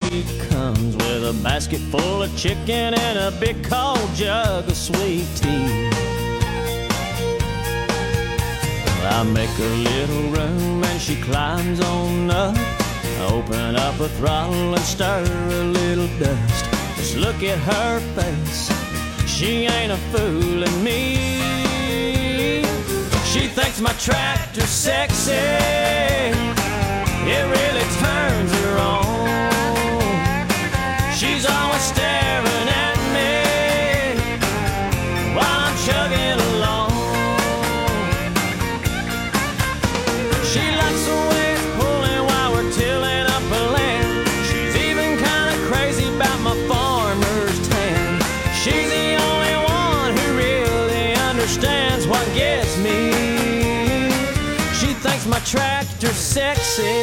she comes with a basket full of chicken and a big cold jug of sweet tea. I make a little room and she climbs on up. Open up a throttle and stir a little dust. Just look at her face, she ain't a fooling me. She thinks my tractor's sexy, it really turns her on. She's always staring at me while I'm chugging along. She likes the way it's pulling while we're tilling up a land. She's even kind of crazy about my farmer's tan. She's the only one who really understands what gets me. She thinks my tractor's sexy.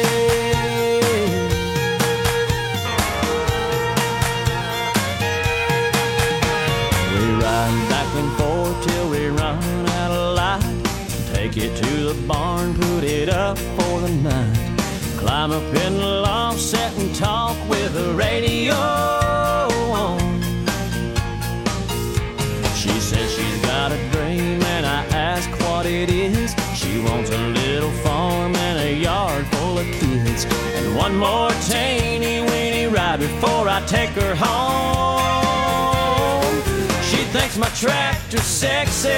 We ride back and forth till we run out of light. Take it to the barn, put it up for the night. Climb up in the loft, sit and talk with the radio on. She says she's got a dream and I ask what it is. She wants a little farm and a yard full of kids, and one more teeny weeny ride before I take her home. She thinks my tractor's sexy,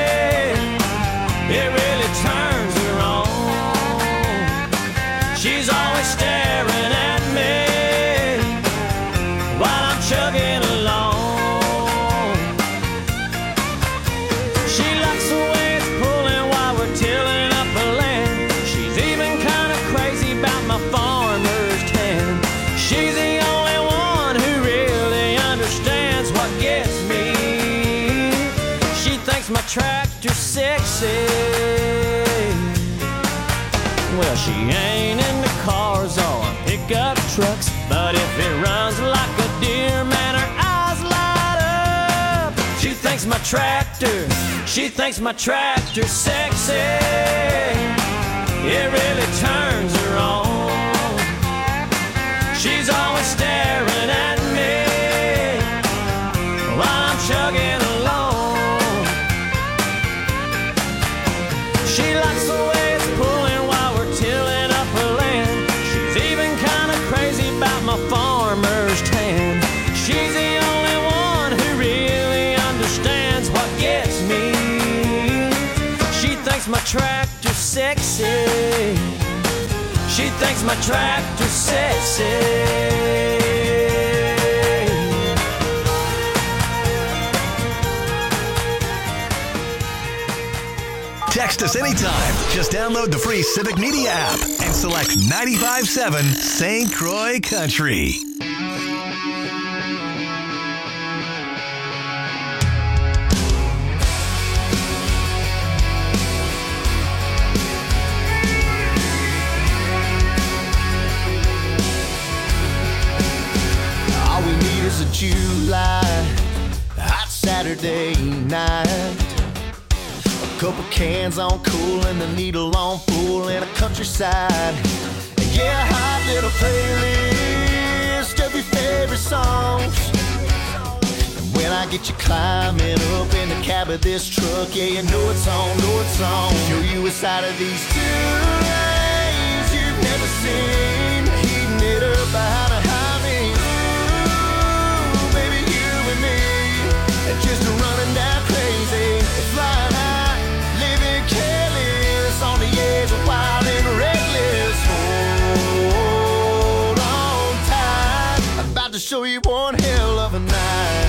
it really turns her on. She's always staring at me while I'm chugging along. She likes the way it's pulling while we're tilling up the land. She's even kind of crazy about my farmer's tan. She's the only one who really understands what gets me. She thinks my tractor's sexy. Well, she ain't into cars or pickup trucks, but if it runs like a deer, man, her eyes light up. She thinks my tractor's sexy, it really turns her on. She's always staring at me while I'm chugging along. She likes the way it's pulling while we're tilling up her land. She's even kind of crazy about my farmer's tan. She's the only one who really understands what gets me. She thinks my tractor's sexy. She thinks my tractor's sexy. Text us anytime. Just download the free Civic Media app and select 95.7 St. Croix Country. All we need is a July hot Saturday night. Couple cans on cool and the needle on full in a countryside. Yeah, hot little playlist of your favorite songs. And when I get you climbing up in the cab of this truck, yeah, you know it's on, Show you a side of these two lanes you've never seen. Heating it up behind a highway. Ooh, baby, you and me, and just running down crazy, flying high. Careless on the edge of wild and reckless. Hold on tight, I'm about to show you one hell of a night.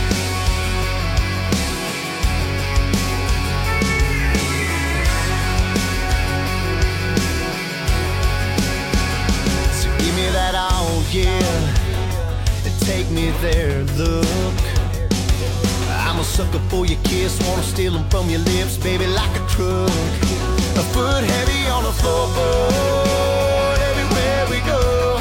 So give me that all, yeah, and take me there, look. I'm a sucker for your kiss, wanna steal them from your lips, baby, like a truck. A foot heavy on the floorboard, everywhere we go.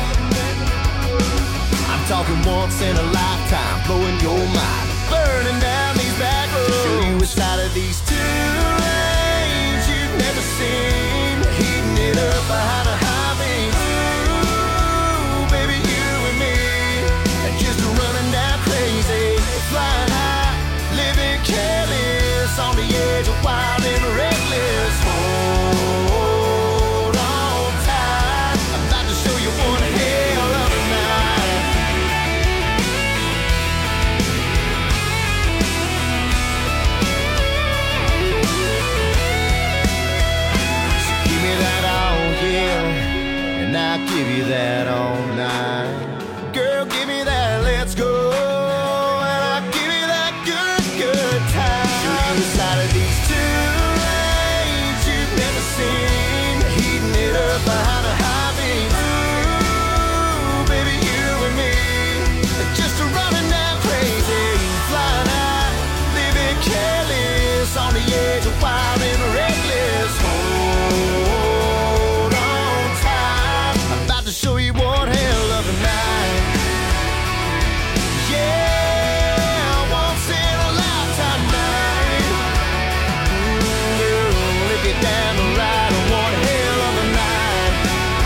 I'm talking once in a lifetime, blowing your mind, burning down these back roads. Show you a side of these two lanes you've never seen. Heating it up behind a highway. Ooh, baby, you and me. are running now crazy, flying high, living careless, on the edge of wild and reckless. Hold on tight, I'm about to show you one hell of a night. Yeah, once in a lifetime night. Girl, if you're down to ride on one hell of a night.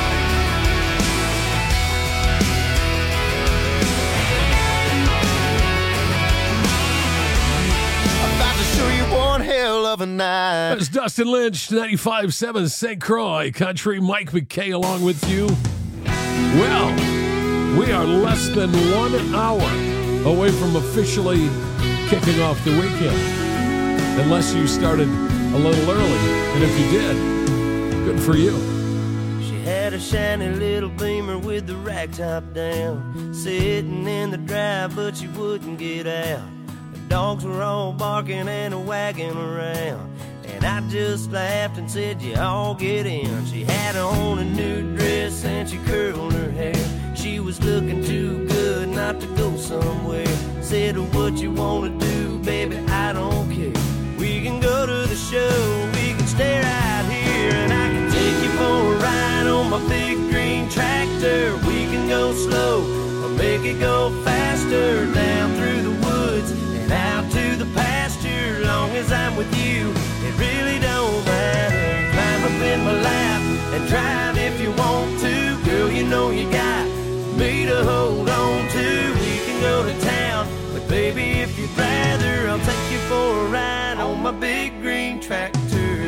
About to show you one hell of a night. That's Dustin Lynch, 95.7 St. Croix Country. Mike McKay along with you. Well, we are less than 1 hour away from officially kicking off the weekend. Unless you started a little early. And if you did, good for you. She had a shiny little Beamer with the rack top down, sitting in the drive, but she wouldn't get out. The dogs were all barking and wagging around, and I just laughed and said, you all get in. She had on a new dress and she curled her hair. She was looking too good not to go somewhere. Said, what you wanna do, baby, I don't care. We can go to the show, we can stay right here, and I can take you for a ride on my big green tractor. We can go slow or make it go faster, down through the woods and out to the pasture. Long as I'm with you, it really don't matter. Climb up in my lap and drive if you want to. Girl, you know you got me to hold on to. We can go to town, but baby, if you'd rather, I'll take you for a ride on my big green tractor.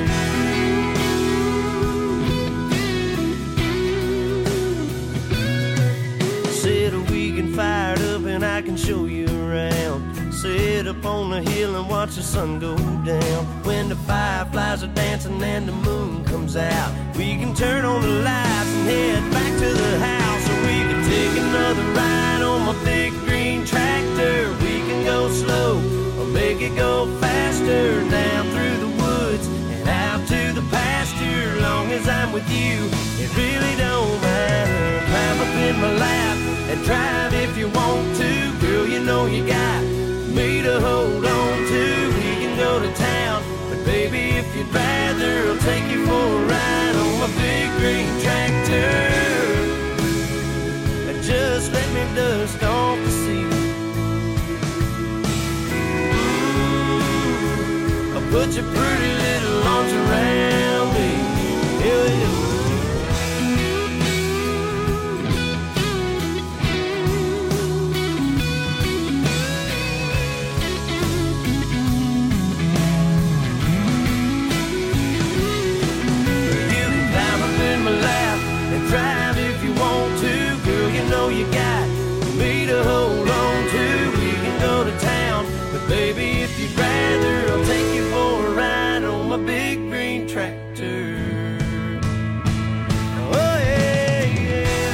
Said we can fire it up and I can show you around. Sit up on the hill and watch the sun go down. When the fireflies are dancing and the moon comes out, we can turn on the lights and head back to the house. Or we can take another ride on my big green tractor. We can go slow or make it go faster, down through the woods and out to the pasture. Long as I'm with you, it really don't matter. Climb up in my lap and drive if you want to. Girl, you know you got me to hold on to. We can go to town, but baby, if you'd rather, I'll take you for a ride on my big green tractor. Just let me dust off the seat. I'll put your pretty little arms around me. Yeah. Drive if you want to, girl, you know you got me to hold on to. We can go to town, but baby, if you'd rather, I'll take you for a ride on my big green tractor. Oh yeah, yeah.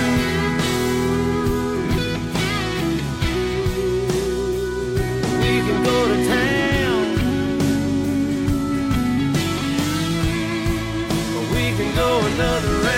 We can go to town, or we can go another round.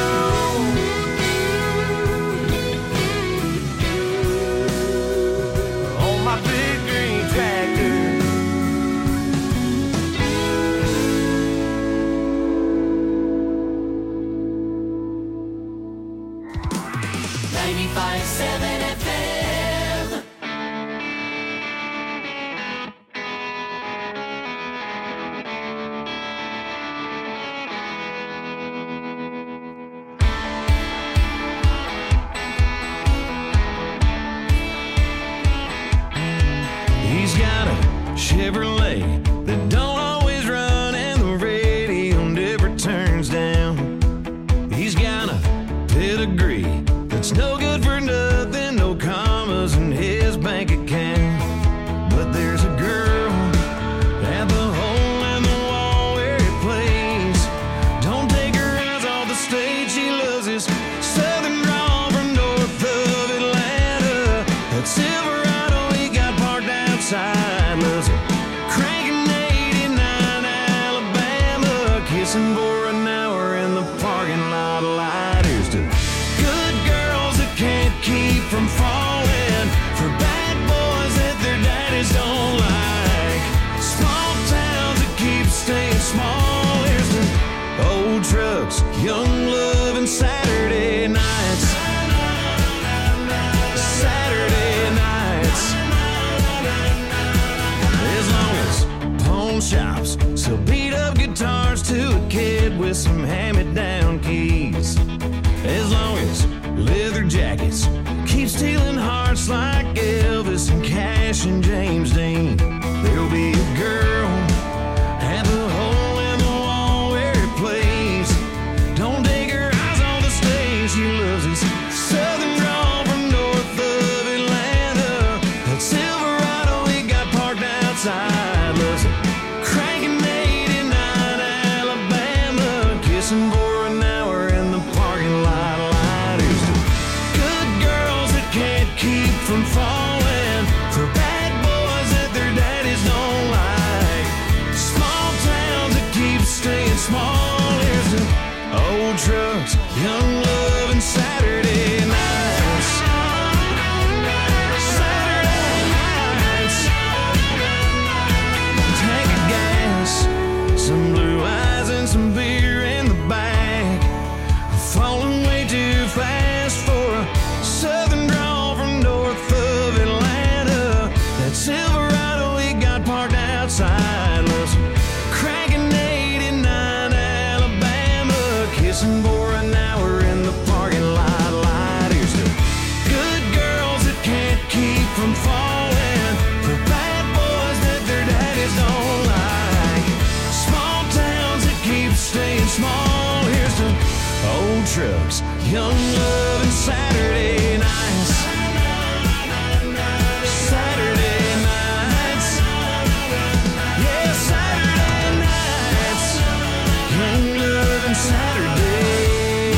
Chevrolet that don't always run and the radio never turns down. He's got a pedigree that's no good for nothing, no commas in his bank account. But there's a girl at the hole in the wall where he plays. Don't take her eyes off the stage, she loves his southern drawl from north of Atlanta. That Silverado he got parked outside, loves it. For an hour in the parking lot light. Here's to good girls that can't keep from falling, for bad Beach and James Dean. There'll be a girl at the hole in the wall where it plays. Don't take her eyes off the stage. She loves his southern drawl from north of Atlanta. That Silverado he got parked outside. Loves it cranking 89 Alabama. Kissing for an hour in the parking lot. Lighters to good girls that can't keep from falling for bad boys that their daddies don't like. Small towns that keep staying small. Here's to old trucks, young love, and Saturday nights. Saturday nights. Tank of gas, some blue eyes and some beer in the back. Falling way too fast for a southern drawl from north of Atlanta. That Silverado he got parked outside. Loves cranking 89 Alabama. Kissing for an hour in the parking lot. Lighters to good girls that can't keep from falling for bad boys that their daddies don't like. Small towns that keep staying small. Here's to old trucks, young love, and Saturday nights. Saturday nights. Yeah, Saturday nights. Young love and Saturday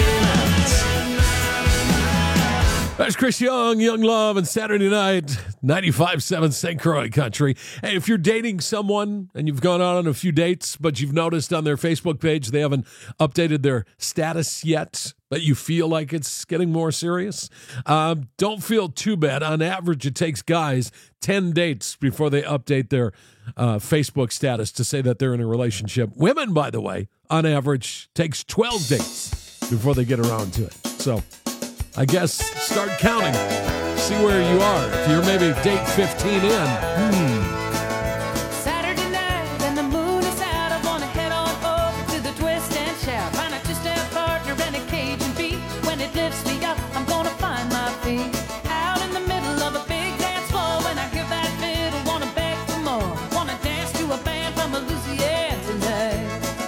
nights. That's Chris Young, Young Love, and Saturday Night, 95.7 St. Croix Country. Hey, if you're dating someone and you've gone out on a few dates, but you've noticed on their Facebook page they haven't updated their status yet, but you feel like it's getting more serious, don't feel too bad. On average, it takes guys 10 dates before they update their Facebook status to say that they're in a relationship. Women, by the way, on average, takes 12 dates before they get around to it. So I guess start counting. See where you are. If you're maybe date 15 in. Saturday night and the moon is out. I wanna head on over to the twist and shout. Find a two-step partner and a Cajun beat. When it lifts me up, I'm gonna find my feet. Out in the middle of a big dance floor. When I hear that fiddle, wanna beg for more. Wanna dance to a band from Louisiana tonight.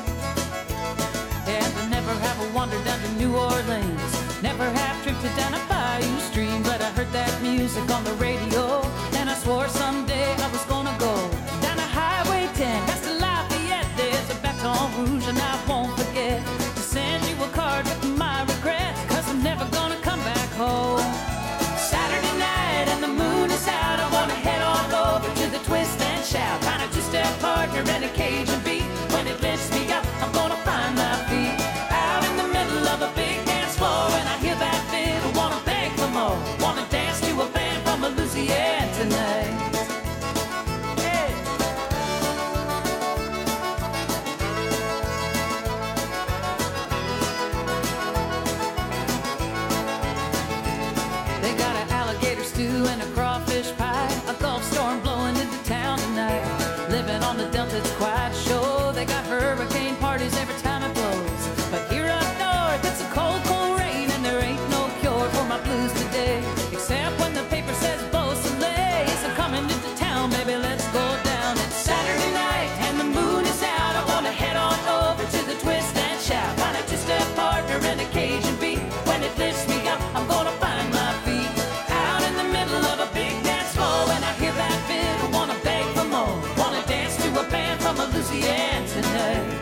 And I never have a wander down to New Orleans. Never have drifted down a bayou stream, but I heard that music on the radio, and I swore someday I was gonna go down a Highway 10, past the Lafayette. There's a Baton Rouge, and I won't forget to send you a card with my regrets, 'cause I'm never gonna come back home. Saturday night and the moon is out. I wanna head on over to the twist and shout. Find a two-step partner and a Cajun beat. When it lifts me up, I'm gonna find my feet. Out in the middle of a big dance floor, and I hear that fiddle, wanna beg for more. Wanna dance to a band from Louisiana tonight. Hey. They got an alligator stew and a crawfish pie. A Gulf storm blowing into town tonight. Living on the Delta, it's quite a show. They got hurricane parties every time it blows. But here up north, it's a cold, cold rain, and there ain't no cure for my blues today. Except when the paper says Beausoleil. I'm coming into town, baby, let's go down. It's Saturday night and the moon is out. I wanna head on over to the twist and shout. Find a two-step partner and a Cajun beat. When it lifts me up, I'm gonna find my feet. Out in the middle of a big dance floor, and I hear that fiddle, wanna beg for more. Wanna dance to a band from Louisiana tonight.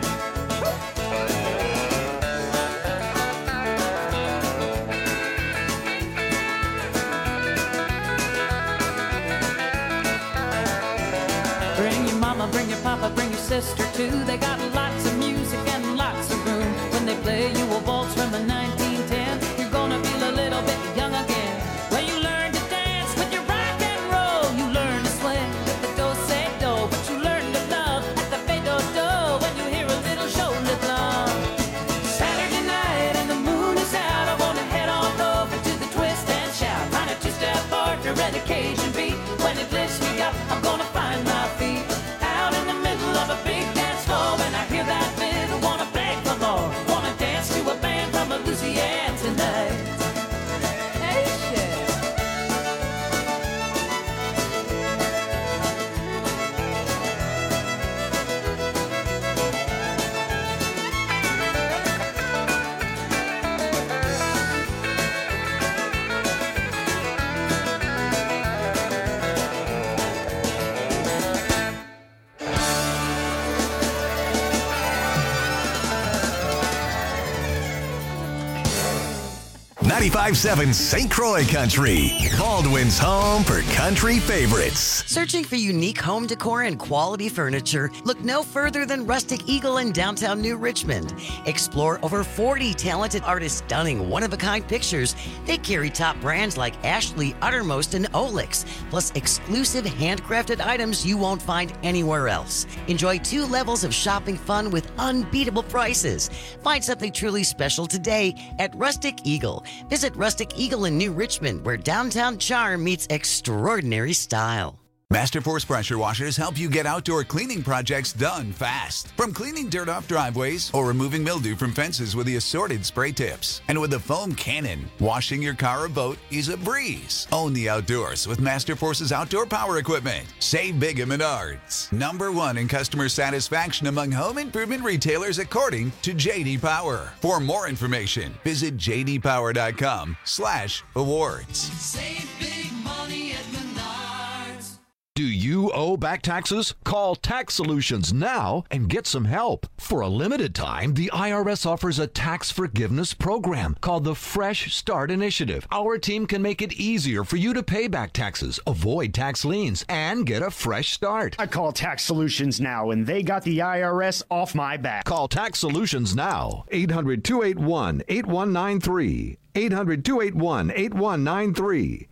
Bring your mama, bring your papa, bring your sister too. They got lots of music and lots of room. When they play you a waltz from the 1910, you're gonna feel a little bit young again. When you learn to dance with your rock and roll, you learn to swing with the do-say-do, but you learn to love at the fade-do-do when you hear a little show live long. Saturday night and the moon is out. I wanna head on over to the twist and shout. Find a two-step partner and a Cajun beat. When it lifts me up, I'm gonna find my feet. Out in the middle of a big dance floor, when I hear that fiddle, wanna beg for more. Wanna dance to a band from Louisiana tonight. Hey, shit. 95.7 St. Croix Country, Baldwin's home for country favorites. Searching for unique home decor and quality furniture? Look no further than Rustic Eagle in downtown New Richmond. Explore over 40 talented artists' stunning one-of-a-kind pictures. They carry top brands like Ashley, Uttermost, and Olix, plus exclusive handcrafted items you won't find anywhere else. Enjoy 2 levels of shopping fun with unbeatable prices. Find something truly special today at Rustic Eagle. Visit Rustic Eagle in New Richmond, where downtown charm meets extraordinary style. Masterforce pressure washers help you get outdoor cleaning projects done fast. From cleaning dirt off driveways or removing mildew from fences with the assorted spray tips. And with the foam cannon, washing your car or boat is a breeze. Own the outdoors with Masterforce's outdoor power equipment. Save big at Menards. #1 in customer satisfaction among home improvement retailers according to J.D. Power. For more information, visit jdpower.com/awards. Save big money at Menards. Do you owe back taxes? Call Tax Solutions now and get some help. For a limited time, the IRS offers a tax forgiveness program called the Fresh Start Initiative. Our team can make it easier for you to pay back taxes, avoid tax liens, and get a fresh start. I call Tax Solutions now, and they got the IRS off my back. Call Tax Solutions now. 800-281-8193. 800-281-8193.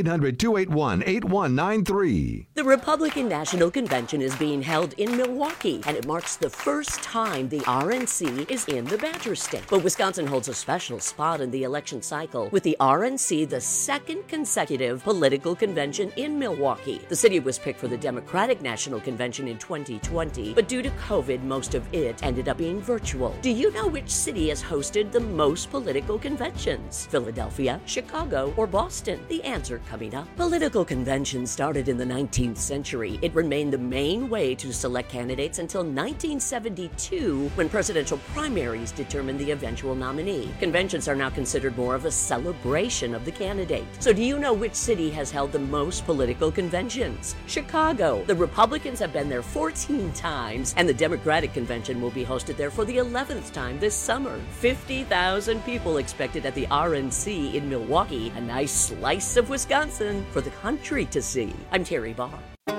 800-281-8193. The Republican National Convention is being held in Milwaukee, and it marks the first time the RNC is in the Badger State. But Wisconsin holds a special spot in the election cycle, with the RNC the second consecutive political convention in Milwaukee. The city was picked for the Democratic National Convention in 2020, but due to COVID, most of it ended up being virtual. Do you know which city has hosted the most political conventions? Philadelphia, Chicago, or Boston? The answer coming up. Political conventions started in the 19th century. It remained the main way to select candidates until 1972, when presidential primaries determined the eventual nominee. Conventions are now considered more of a celebration of the candidate. So do you know which city has held the most political conventions? Chicago. The Republicans have been there 14 times, and the Democratic convention will be hosted there for the 11th time this summer. 50,000 people expected at the RNC in Milwaukee, a nice slice of Wisconsin for the country to see. I'm Terry Barr.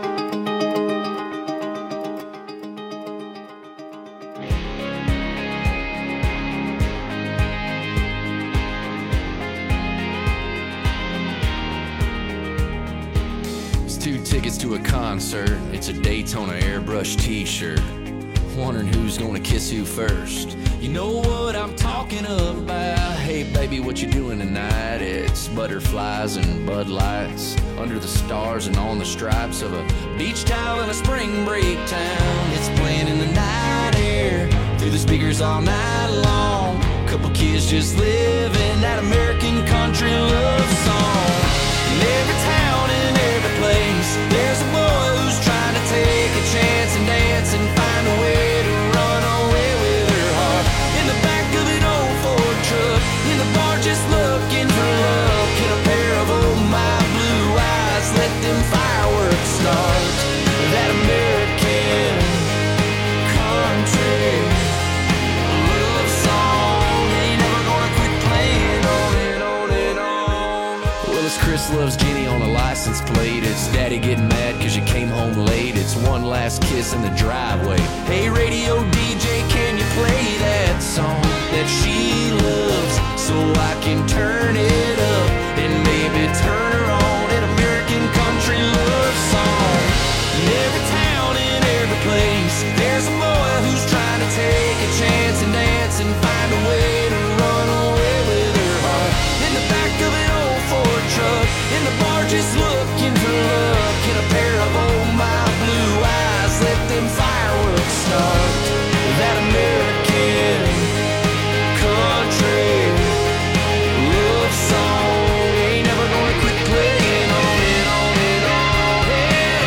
It's 2 tickets to a concert. It's a Daytona airbrush t-shirt. Wondering who's gonna kiss who first. You know what I'm talking about. Hey baby, what you doing tonight? It's butterflies and Bud Lights under the stars and on the stripes of a beach towel in a spring break town. It's playing in the night air through the speakers all night long. Couple kids just living that American country love song. In every town and every place, there's a boy who's trying to take a chance and dance and find a way to run away with her heart. In the back of an old Ford truck, in the bar just looking for love. Get a pair of old my blue eyes, let them fireworks start. That American country love song ain't never gonna quit playing on and on and on. Well, it's Chris Loves Jenny on the license plate. It's Daddy getting mad cause you came home late. It's one last kiss in the driveway. Hey radio DJ, can you play that song that she loves so I can turn it up and maybe turn her on? An American country love song. In every town, in every place, there's a boy who's trying to take a chance and dance and find a way to run away with her heart. In the back of an old Ford truck, in the bar just looking for love. Get a pair of old my blue eyes, let them fireworks start. That American country love song ain't never gonna quit playing on and on and on and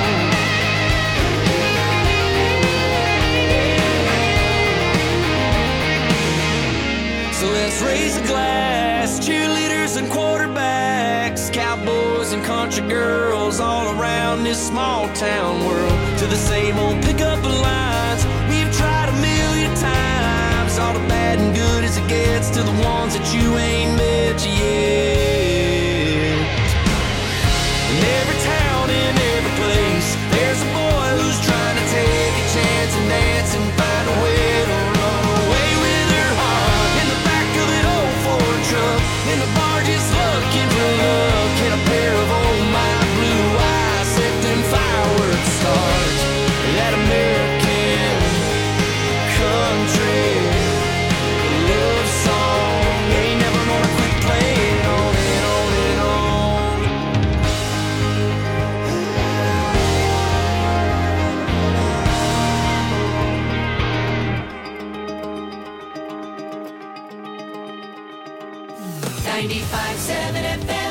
on. So let's raise a glass, cheerleaders and quarterbacks, cowboys and country girls all around this small town world, to the same old pickup lines we've tried a million times. All the bad bad and good as it gets to the ones that you ain't met yet. In every town, in every place, there's a boy who's trying to take a chance and dance and find a way to run away with her heart. In the back of an old Ford truck, in the bar just looking for luck, in a pair of old my blue eyes set them fireworks start. That American country love song ain't never gonna quit playing on and on and on. .95.7 FM.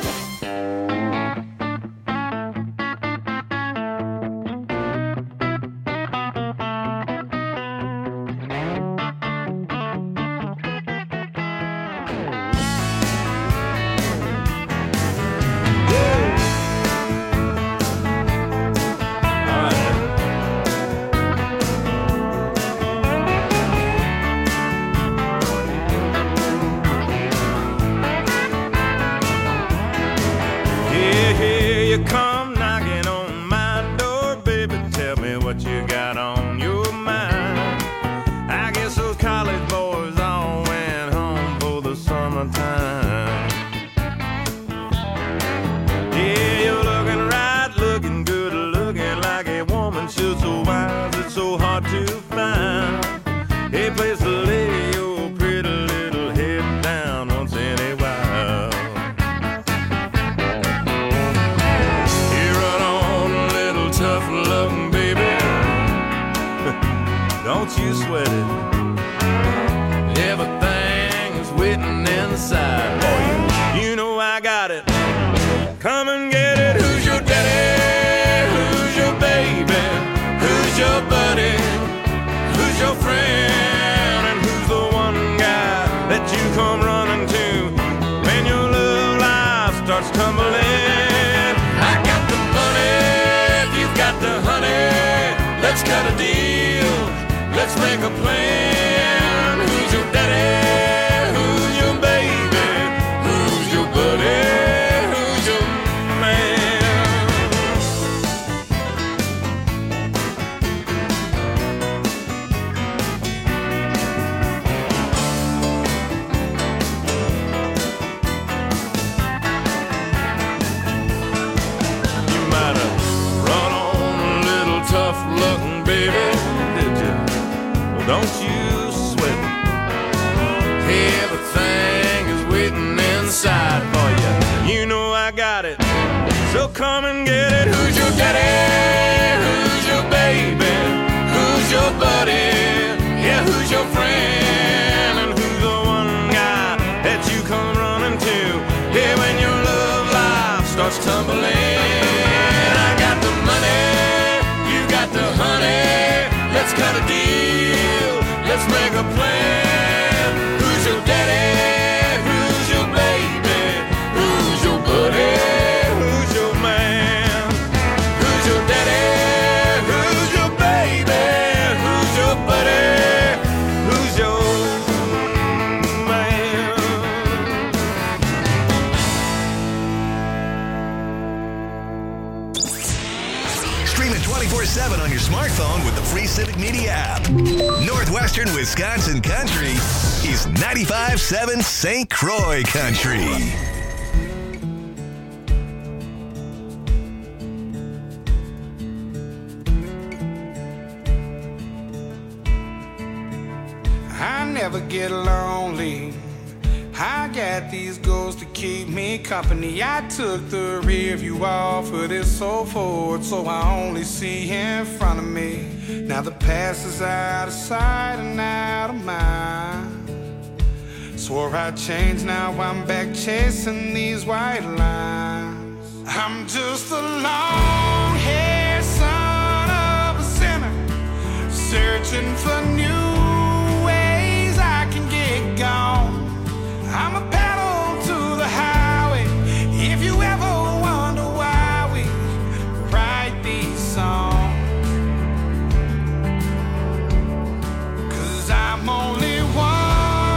Come knocking on my door, baby, tell me what you got on your mind. I guess those college boys all went home for the summertime. Yeah, you're looking right, looking good, looking like a woman should, so wise it's so hard to find a place to lay your pretty little head down once in a while. Tough loving, baby, don't you sweat it. Everything is waiting inside for you. You know I got it. Come and get it. Who's your daddy? Who's your baby? Who's your buddy? Who's your friend? And who's the one guy that you come running to when your love life starts tumbling? I got the money. Got the honey, let's cut a deal, let's make a plan. Who's your daddy? Who's your baby? Who's your buddy? Who's your man? You might have run on tough looking, baby, did you? Well, don't you sweat it. Everything is waiting inside for you. You know I got it. So come and get it. Who's your daddy? Who's your baby? Who's your buddy? Yeah, who's your friend? And who's the one guy that you come running to? Yeah, when your love life starts tumbling. I got the money. Got the honey, let's cut a deal, let's make a plan. Who's your daddy? Who's your baby? Who's your buddy? Who's your man? Who's your daddy? Who's your baby? Who's your buddy? Who's your man? Stream it 24/7 on your smartphone with the free Civic Media app. Northwestern Wisconsin Country is 95.7 St. Croix Country. I never get lonely. I got these goals to keep me company. I took the rear view off of this old Ford, so I only see in front of me. Now the past is out of sight and out of mind. Swore I'd change, now I'm back chasing these white lines. I'm just a long-haired son of a sinner, searching for new ways I can get gone. I'm a pedal to the highway. If you ever wonder why we write these songs, 'cause I'm only one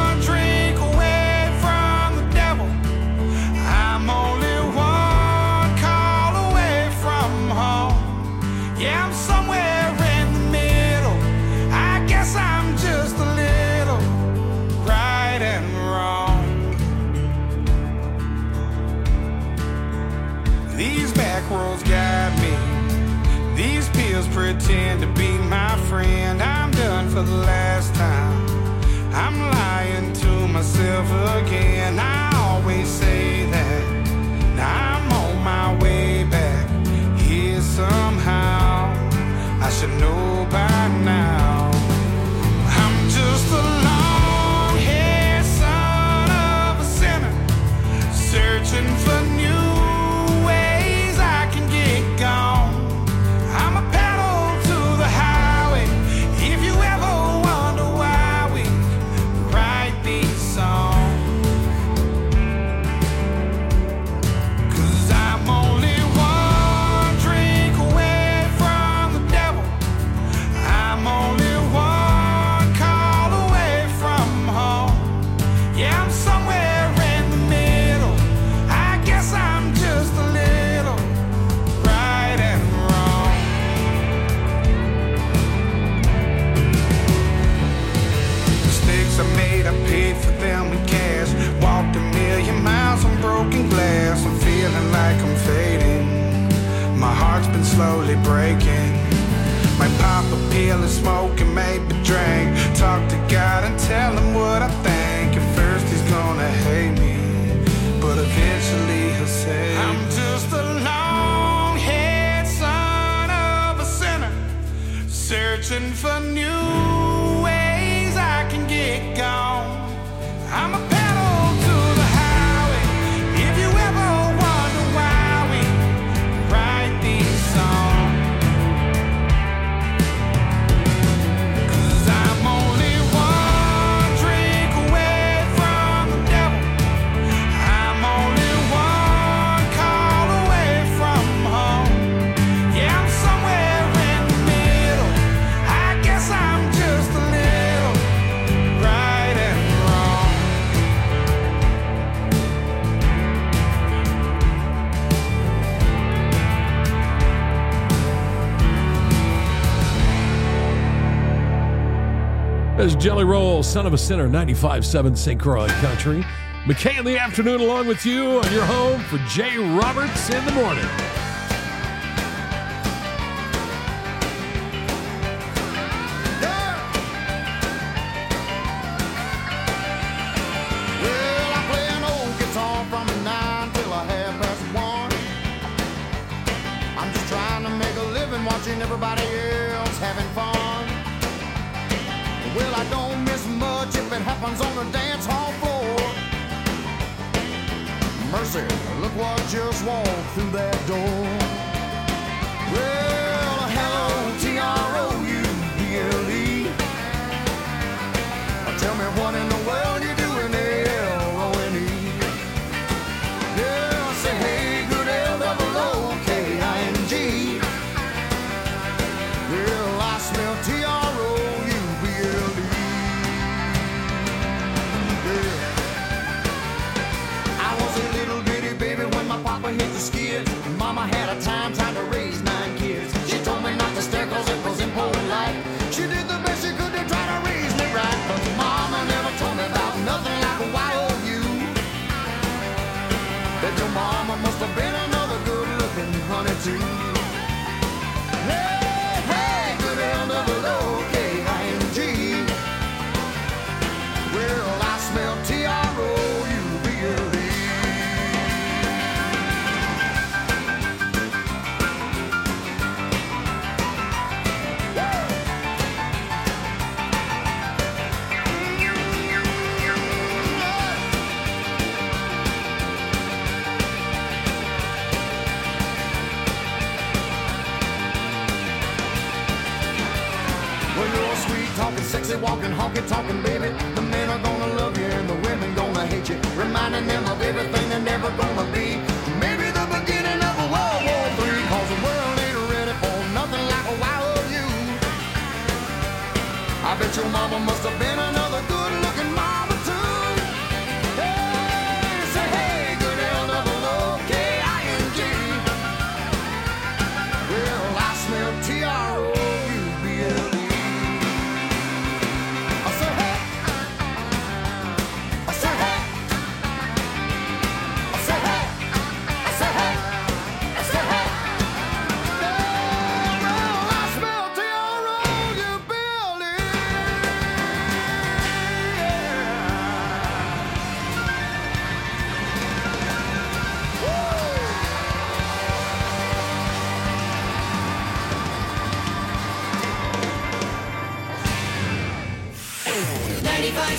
back roads guide me. These pills pretend to be my friend. I'm done for the last time. I'm lying to myself again. I always say that. Now I'm on my way back here somehow. I should know by now. I'm just a long-haired son of a sinner, searching for new ways I can get gone. I'm a pedal to the highway. If you ever wonder why we write these songs, 'cause I'm only one drink away from the devil. I'm only one call away from home. Yeah, I'm somewhere in the middle. I guess I'm just a little right and wrong. Mistakes I made, I paid for them in cash. Walked a million miles on broken glass. I'm feeling like I'm fading. My heart's been slowly breaking. Might pop a pill and smoke and maybe drink. Talk to God and tell him what I think. At first he's gonna hate me, but eventually he'll say, I'm just a long-haired son of a sinner, searching for new ways I can get gone. I'm a pedal to the highway. If you ever wonder why we write these songs, 'cause I'm only one drink away from the devil. I'm only one call away from home. Yeah, I'm somewhere in the middle. I guess I'm just a little right and wrong. There's Jelly Roll, Son of a Sinner, 95.7 St. Croix Country. McKay in the afternoon along with you on your home for Jay Roberts in the morning. Well, I play an old guitar from 9 till a 1:30. I'm just trying to make a living watching everybody else having fun. Well, I don't miss much if it happens on the dance hall floor. Mercy, look what just walked through that door. Well, hello, T-R-O-U-B-L-E. Tell me what in the world you doing there, L-O-N-E. Yeah, say hey, good L-O-O-K-I-N-G. Well, I smell T-R-O-U-B-L-E. Yeah. I was a little bitty baby when my papa hit the skid. Mama had a time trying to raise 9 kids. She told me not to stare 'cause it was impolite. She did the best she could to try to raise me right, but Mama never told me about nothing like a Y-O-U. That your mama must have been another good-looking honey too. Hey, hey, good L-O-O-K-I-N-G. Well, I smell T-R-O-U-B-L-E. Well, you're sweet talking, sexy walking, honky talking, baby. The men are gonna love you and the women gonna hate you, reminding them of everything they're never gonna be. Maybe the beginning of a World War III, 'cause the world ain't ready for nothing like a Y-O-U. I bet your mama must have been another good-looking mama too. Hey, say hey, good L-O-O-K-I-N-G. Well, I smell T-R-O-U-B-L-E. I say hey.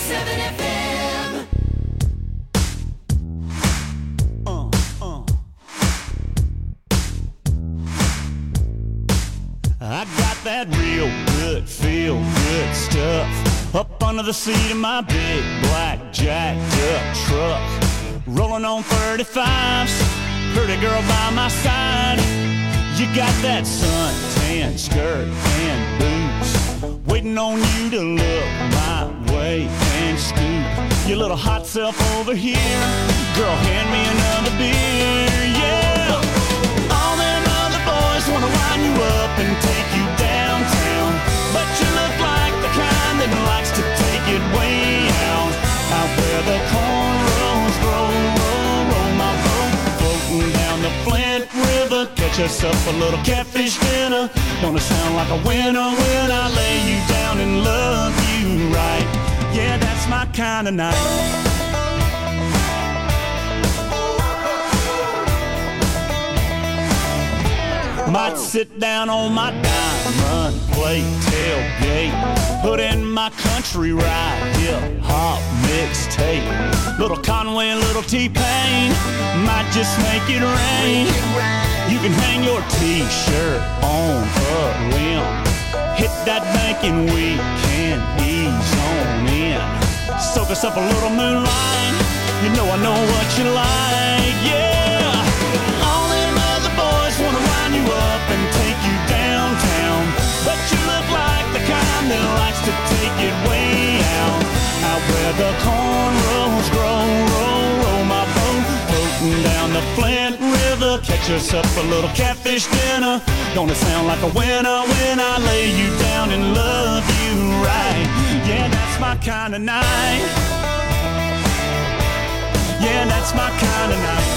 95.7 FM. I got that real good, feel good stuff up under the seat of my big black jacked up truck. Rolling on 35s, pretty girl by my side. You got that suntan skirt and boots, waiting on you to look my way and scoop your little hot self over here. Girl, hand me another beer, yeah. All them other boys wanna line you up and take you downtown, but you look like the kind that likes to take it way out where the cornrows grow. Roll my boat, floating down the Flint River, catch us up a little catfish dinner. Gonna sound like a winner when I lay you down and love you right. Yeah, that's my kind of night. Might sit down on my diamond plate tailgate, put in my country ride, hip-hop mixtape. Little Conway and little T-Pain might just make it rain. You can hang your T-shirt on a limb, hit that bank and we can ease on in. Soak us up a little moonlight, you know I know what you like, yeah. All them other boys wanna line you up and take you downtown, but you look like the kind that likes to take it way out where the cornrows grow. Roll my boat, floating down the Flint River, catch us up a little catfish dinner. Gonna sound like a winner when I lay you down and love you right. Yeah, that's my kind of night. Yeah, that's my kind of night.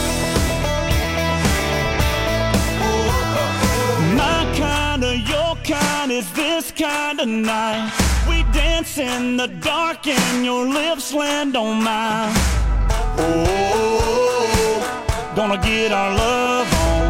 My kind of, your kind is this kind of night. We dance in the dark and your lips land on mine. Oh, gonna get our love on.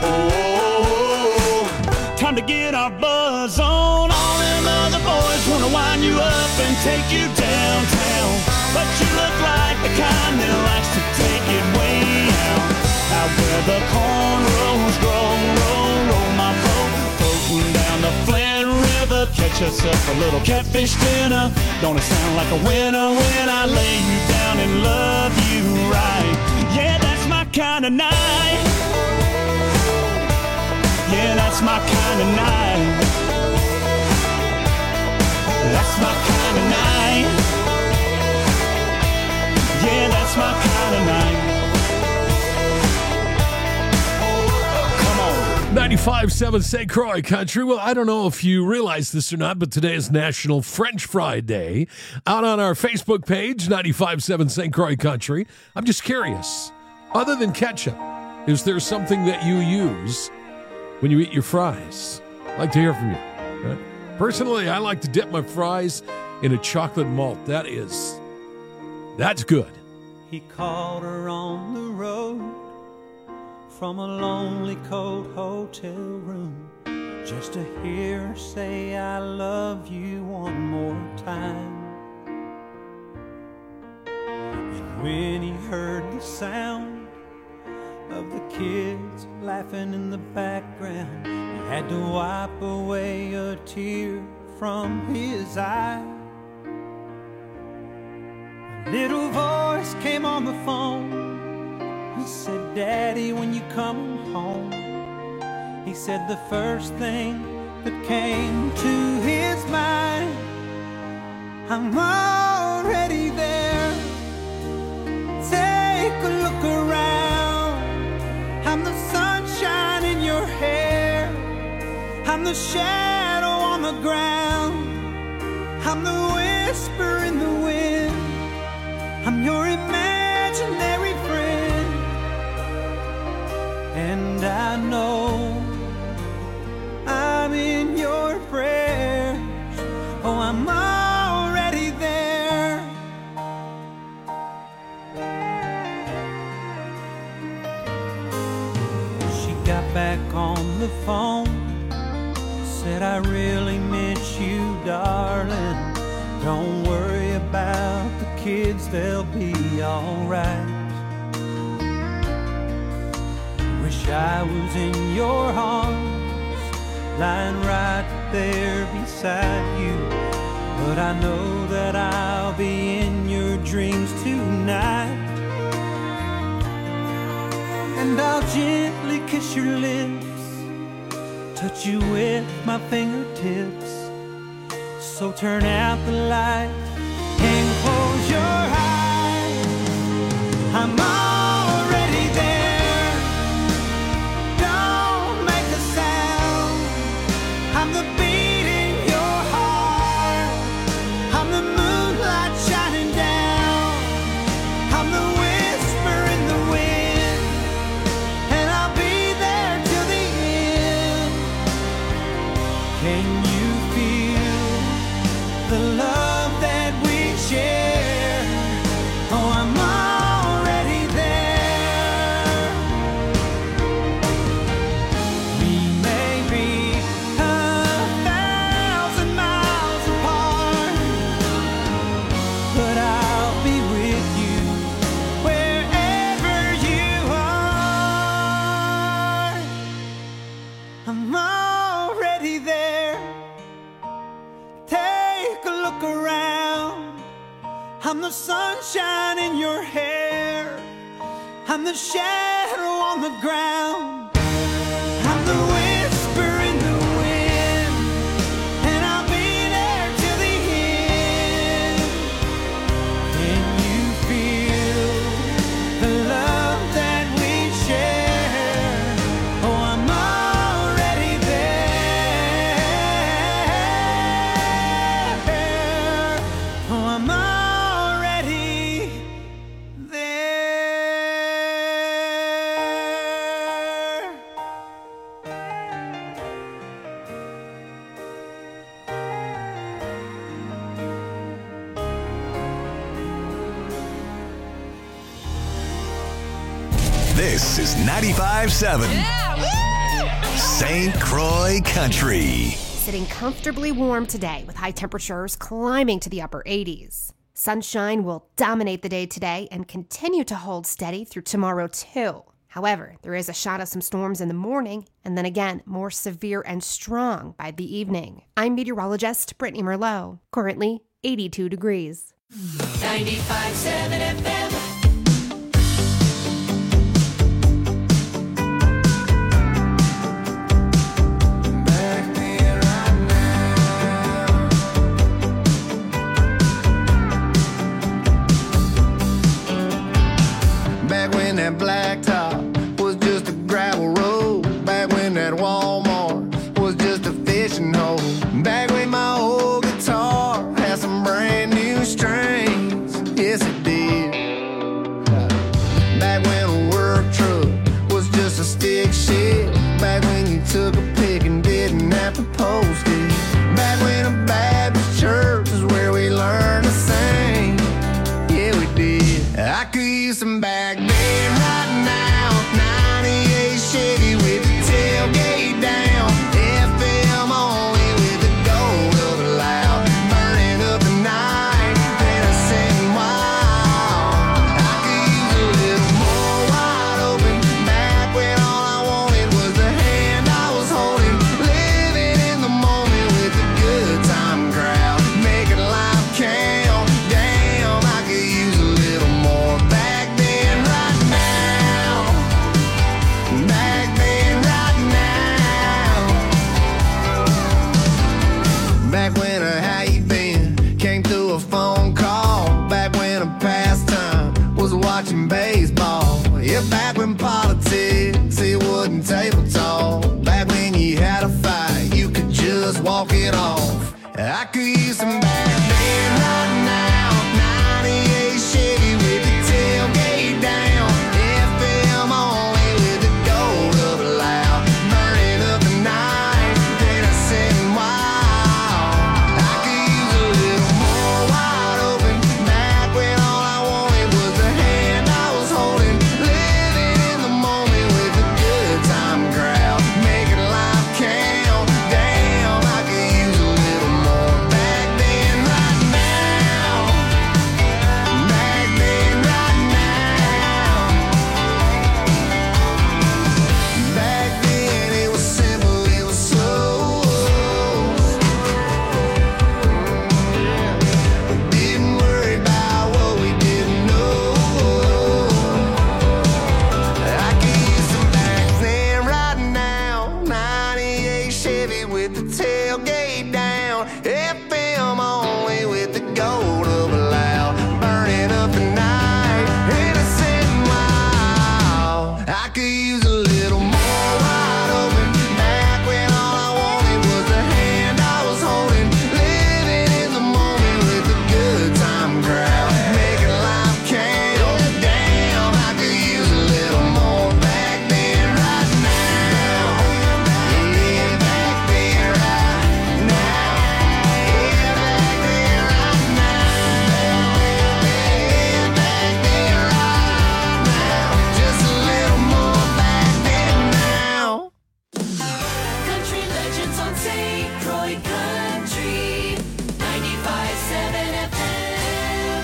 Oh, time to get our buzz on. All them other boys wanna wind you up and take you downtown, but you look like the kind that likes to take it way out where the cornrows grow. Roll my boat, floating down the Flint River, catch us up a little catfish dinner. Gonna sound like a winner when I lay you down and love you right. Yeah, that's my kind of night. Yeah, that's my kind of night. That's my kind of night. Yeah, that's my kind of night. 95.7 St. Croix Country. Well, I don't know if you realize this or not, but today is National French Fry Day. Out on our Facebook page, 95.7 St. Croix Country. I'm just curious, other than ketchup, is there something that you use when you eat your fries? I'd like to hear from you. Right? Personally, I like to dip my fries in a chocolate malt. That's good. He called her on the road from a lonely, cold hotel room, just to hear her say, I love you one more time. And when he heard the sound of the kids laughing in the background, he had to wipe away a tear from his eye. A little voice came on the phone. He said, Daddy, when you come home, he said the first thing that came to his mind, I'm already there. Take a look around. I'm the sunshine in your hair. I'm the shadow on the ground. I'm the whisper in the wind. I'm your imaginary friend. And I know I'm in your prayers. Oh, I'm already there. She got back on the phone, said, I really miss you, darling. Don't worry about kids, they'll be alright. Wish I was in your arms, lying right there beside you. But I know that I'll be in your dreams tonight. And I'll gently kiss your lips, touch you with my fingertips. So turn out the light and close your eyes. I'm already there. Don't make a sound. I'm the beat in your heart. I'm the moonlight shining down. I'm the whisper in the wind, and I'll be there till the end. Can you feel the love that we share? Oh, I'm already there. We may be 1,000 miles apart, but I'll be with you wherever you are. I'm already there. Take a look around. I'm the sunshine in your hair. I'm the shadow on the ground. I'm the whisper in the wind, and I'll be there till the end. Can you feel the love that we share? Oh, I'm already there. Oh, I'm already there. This is 95.7 St. Croix Country. Sitting comfortably warm today with high temperatures climbing to the upper 80s. Sunshine will dominate the day today and continue to hold steady through tomorrow too. However, there is a shot of some storms in the morning and then again more severe and strong by the evening. I'm meteorologist Brittany Merlot. Currently 82 degrees. 95.7 FM. Back when that blacktop was just a gravel road. Back when that Walmart was just a fishing hole. Back when my old guitar had some brand new strings. Yes, it did. St. Croix Country 95.7 FM.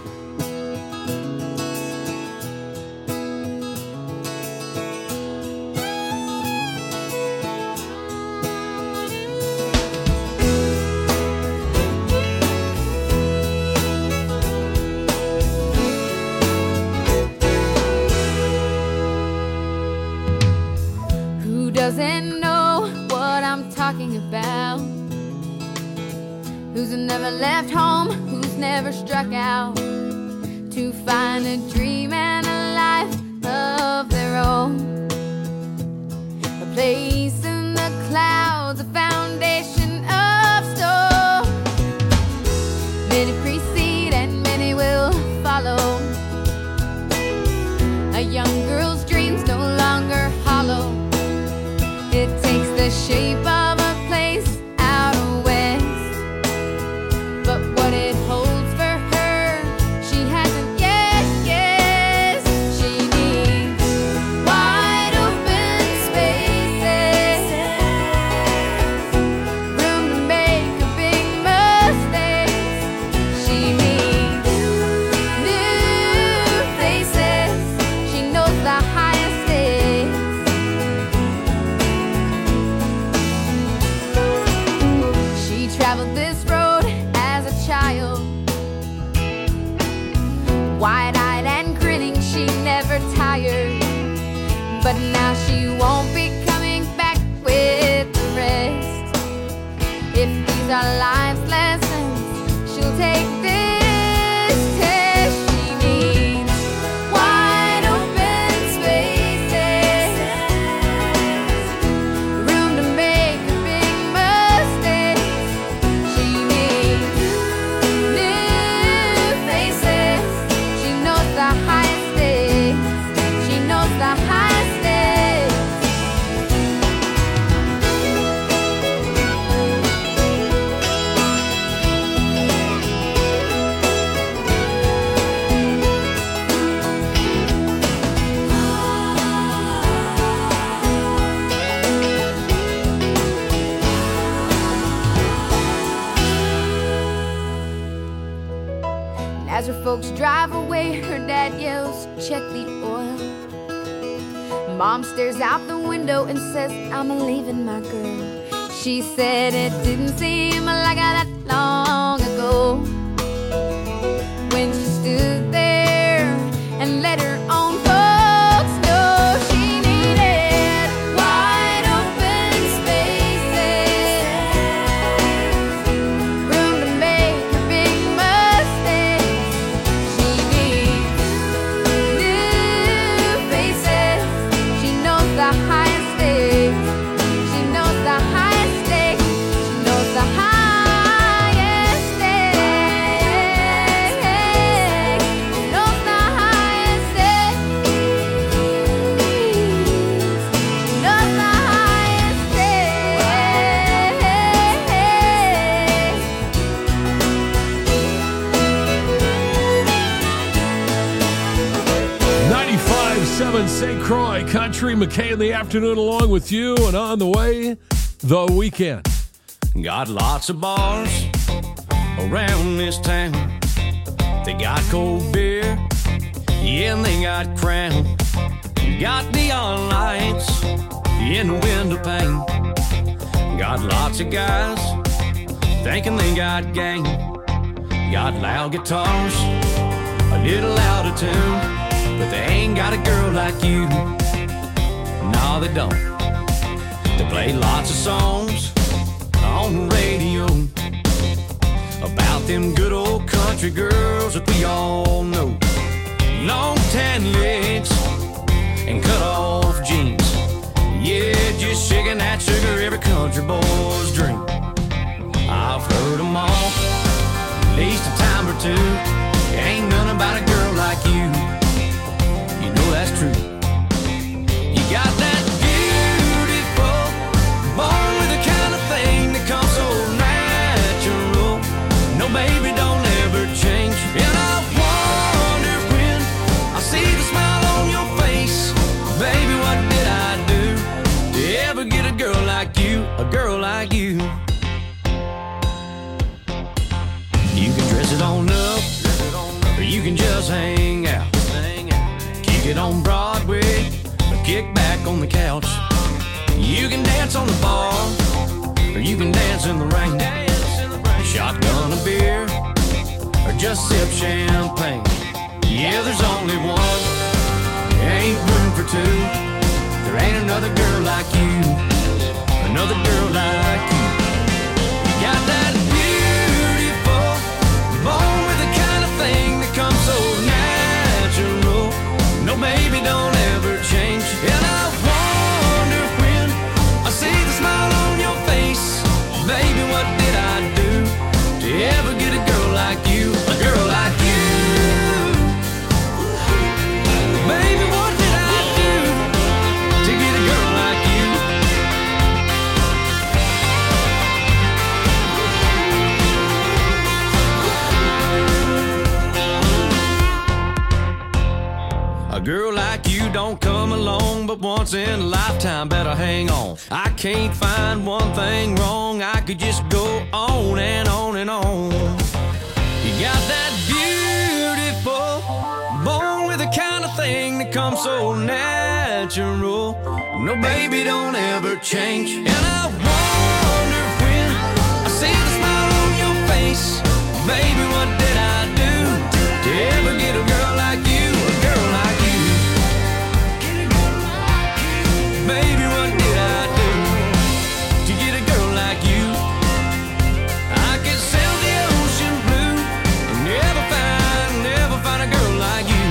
Who doesn't know what I'm talking about? Who's never left home, who's never struck out to find a dream and a life of their own? A place in the clouds, a foundation of stone. Many precede and many will follow. A young girl's dreams no longer hollow. It takes the shape of a place out west, but what it holds for her, she hasn't yet guessed. She needs wide open spaces, room to make a big mistake. She needs new faces. She knows the highest stakes. She traveled this road as a child, wide-eyed and grinning, she never tired. But now she won't be coming back with the rest. If these are life's lessons, she'll take this test. She needs wide open spaces, room to make a big mistake. She needs new faces. She knows the highest stakes. She knows the highest stakes. And as her folks drive away, her dad yells, "Check the oil." Mom stares out the window and says, "I'm leaving my girl." She said it didn't seem like that long ago when she stood there and let her own folks know she needed wide open spaces, room to make a big mistake. She needs new faces. She knows the highest stakes. She knows the highest stakes. She knows the highest stakes. She knows the highest stakes. She knows the highest stakes. 95.7 St. Croix Country. McKay in the afternoon along with you, and on the way, the weekend. Got lots of bars around this town. They got cold beer, yeah, and they got Crown. Got neon lights in the window pane. Got lots of guys thinking they got game. Got loud guitars, a little out of tune, but they ain't got a girl like you. No, they don't. They play lots of songs on the radio about them good old country girls that we all know. Long tan legs and cut off jeans. Yeah, just shaking that sugar, every country boy's dream. I've heard them all, at least a time or two. Ain't none about a girl like you. You know that's true. You got that beautiful, born with the kind of thing that comes so natural. No, baby, don't ever change. And I wonder when I see the smile on your face, baby, what did I do to ever get a girl like you, a girl like you. You can dress it on up, or you can just hang out. Kick it on Broadway, or kick back on the couch. You can dance on the bar, or you can dance in the rain. Shotgun a beer, or just sip champagne. Yeah, there's only one, there ain't room for two. There ain't another girl like you, another girl like you. You got that beautiful, born with the kind of thing that comes so natural. No, baby, don't ever change. And I wonder when I see the smile on your face, baby, what did I do to ever get a girl like you, a girl like you? Baby, what did I do to get a girl like you? A girl like you don't come along but once in a lifetime, better hang on. I can't find one thing wrong, I could just go on and on and on. You got that beautiful, born with the kind of thing that comes so natural. No, baby, don't ever change. And I wonder when I see the smile on your face, baby, what did I do to ever get a girl like you, a girl like you? Baby, what did I do to get a girl like you? I could sail the ocean blue and never find a girl like you.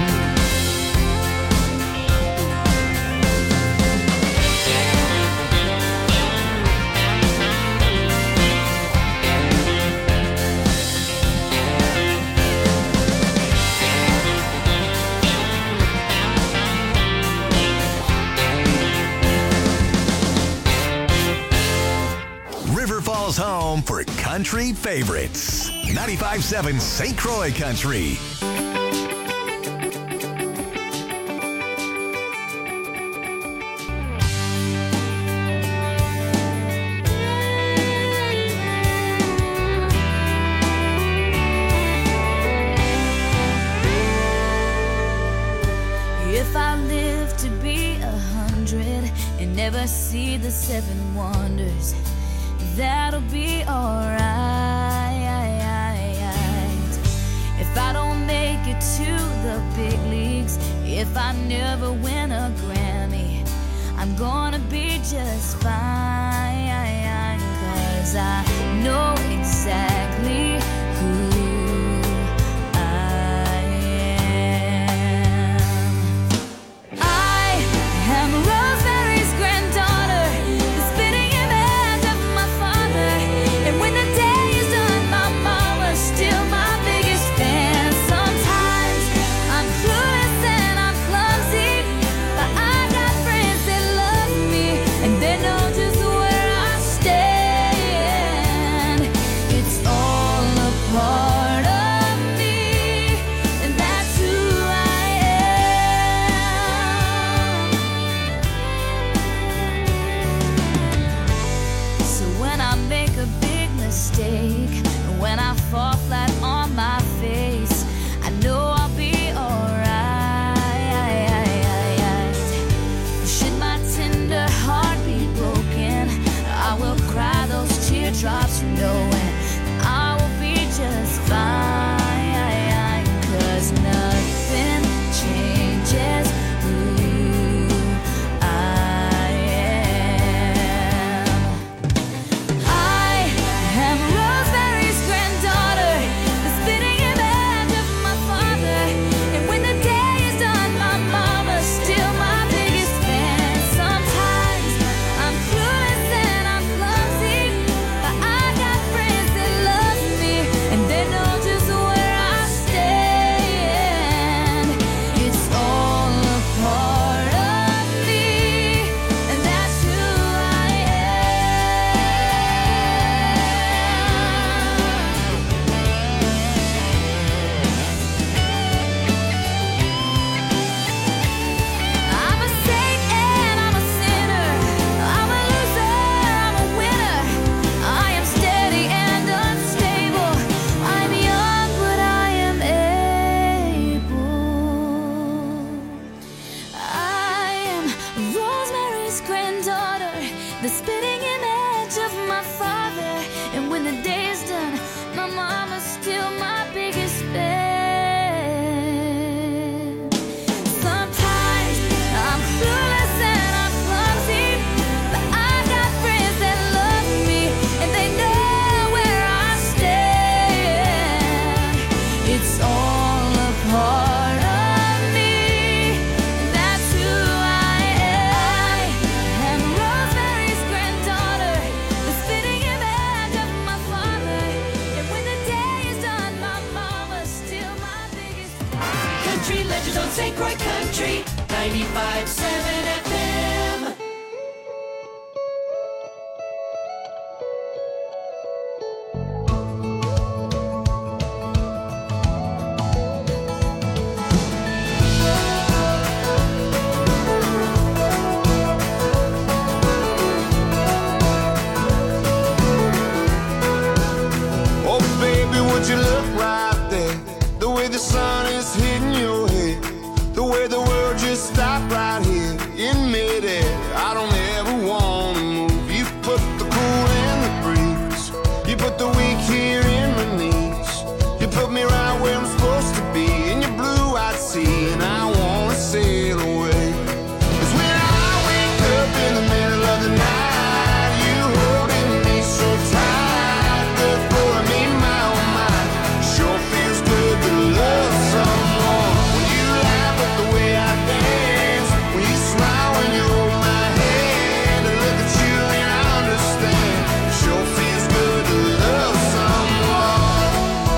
River Falls home for country favorites. 95.7 St. Croix Country. If I live to be 100 and never see the 7 wonders, that'll be alright. If I don't make it to the big leagues, if I never win a Grammy, I'm gonna be just fine, 'cause I know exactly who I am. I am Rosemary's granddaughter, the spitting image of my father. And when the day is done, my mama's still my biggest fan. Sometimes I'm clueless and I'm clumsy, but I got friends that love me and they know just where I stand. spitting image of my father. And when the day is done, my mama's still my biggest fan. Sometimes I'm clueless and I'm clumsy, but I've got friends that love me and they know where I stand. It's all a part of me. That's who I am. I'm Rosemary's granddaughter, the spitting image of my father. And when the day is done, my mama's still my biggest fan. Country Legends on St. Croix Country 95.7 FM. Oh, baby, would you look right there? The way the sun is hitting your head, the way the world just stopped right here in midair. I don't ever want to move. You put the cool in the breeze. You put the weak here in my knees. You put me right where I'm supposed to be in your blue-eyed sea, and I want to sail away. 'Cause when I wake up in the middle of the night, you holding me so tight, good for me, my oh my. Sure feels good to love someone. When you laugh at the way I dance, when you smile when you hold my hand, and look at you and I understand. Sure feels good to love someone.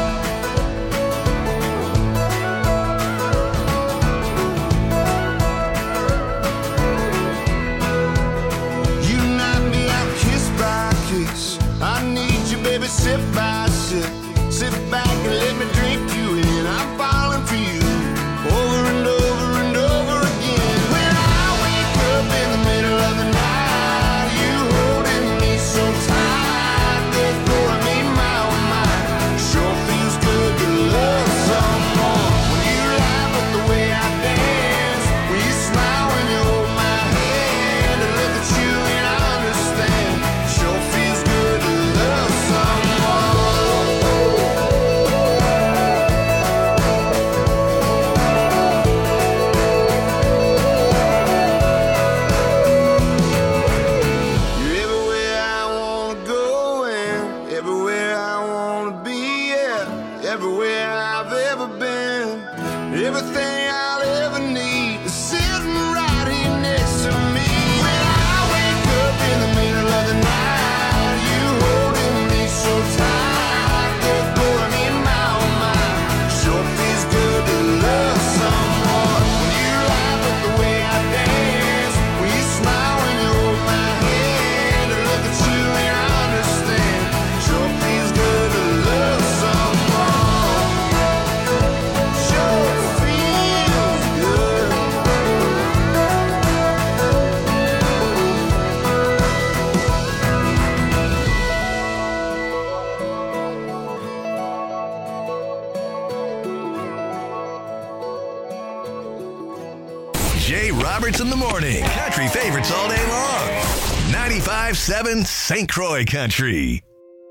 You knock me out kiss by kiss. I need you, baby, sip by sip. Sit back and let me drink you in. I'm falling for you over and over and over again. When I wake up in the middle of the night, you holding me so tight, good for me, my oh my. Sure feels good to love someone. When you laugh at the way I dance, when you smile when you hold my hand, and look at you and I understand. Sure feels good to love someone. You're everywhere I wanna go and everywhere I wanna be, yeah. Everywhere I've ever been, everything I'll ever need is sitting right here next to me. When I wake up in the middle of the night, you holding me so tight, good for me, my oh my. Sure feels good to love someone. When you laugh at the way I dance, when you smile when you hold my hand, and look at you and I understand. Sure feels good to love someone. Sure feels good. Jay Roberts in the morning. Country favorites all day long. 95.7 St. Croix Country.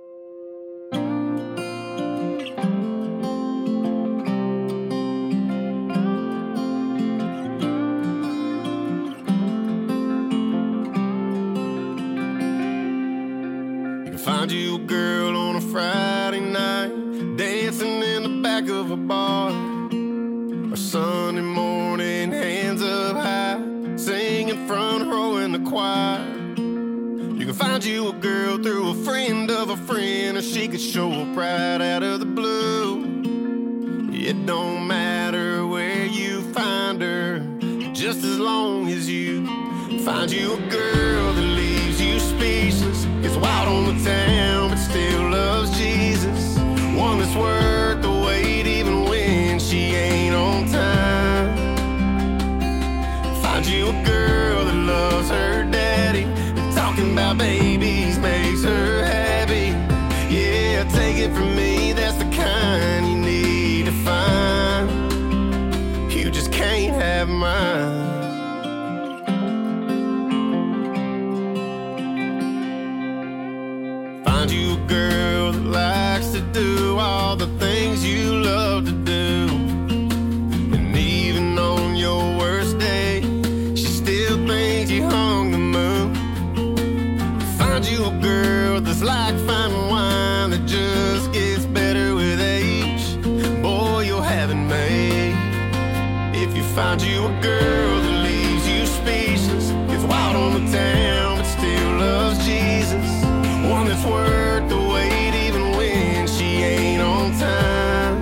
You can find you a girl on a Friday night, dancing in the back of a bar. Or Sunday morning, hands up high, singing front row in the choir. You can find you a girl through a friend of a friend, or she could show up right out of the blue. It don't matter where you find her, just as long as you find you a girl that leaves you speechless, gets wild on the town but still loves Jesus. One that's worth the wait even when she ain't on time. Find you a girl that loves her daddy, and talking about babies makes her happy. Yeah, take it from me, that's the kind you need to find. You just can't have mine. Find you a girl that likes to do all the things you love to do. And even on your worst day, she still thinks you hung the moon. Find you a girl that's like fine wine that just gets better with age. Boy, you'll have it made. If you find you a girl that leaves you speechless, gets wild on the town but still loves Jesus, one that's worth the wait even when she ain't on time.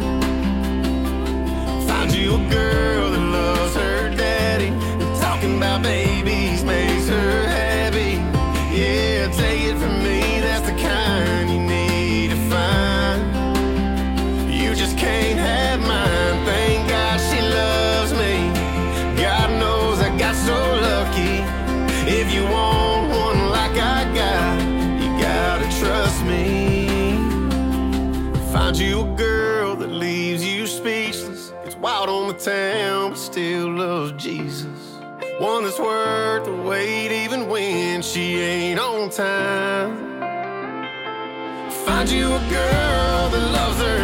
Find you a girl that loves her daddy, and talking about babies makes her happy. Yeah, take it from me, that's the kind you need to find. You just can't have mine, thank God she loves me. God knows I got so lucky. If you want one like I got, you gotta trust me. Find you a girl that leaves you speechless, gets wild on the town but still loves Jesus, one that's worth the wait even when she ain't on time. Find you a girl that loves her